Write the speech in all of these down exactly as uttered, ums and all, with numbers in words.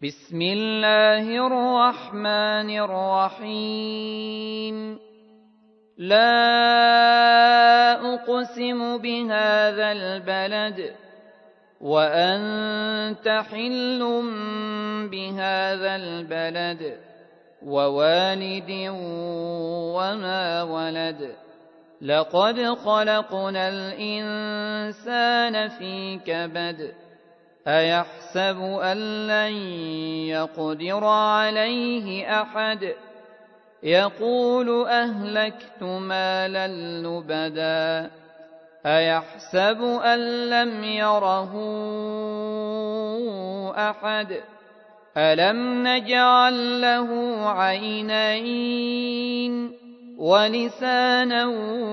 بسم الله الرحمن الرحيم لا أقسم بهذا البلد وأنت حل بهذا البلد ووالد وما ولد لقد خلقنا الإنسان في كبد أيحسب أن لن يقدر عليه أحد يقول أهلكت مالا لبدا أيحسب أن لم يره أحد ألم نجعل له عينين ولسانا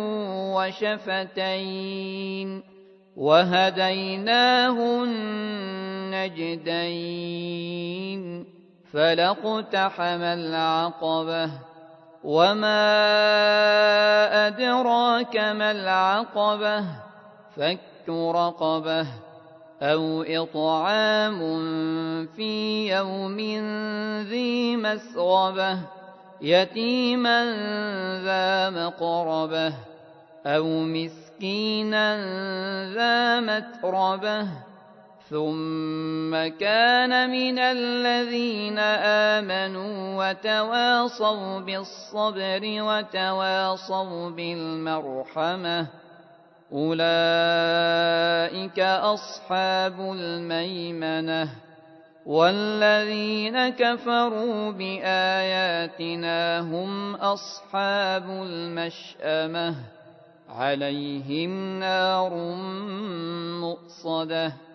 وشفتين وهديناه النجدين فلاقتحم العقبة وما أدراك ما العقبة فك رقبة أو إطعام في يوم ذي مسغبة يتيما ذا مقربة أو مسكينا ذا متربة ثم كان من الذين آمنوا وتواصوا بالصبر وتواصوا بالمرحمة أولئك أصحاب الميمنة والذين كفروا بآياتنا هم أصحاب المشأمة عليهم نار مؤصدة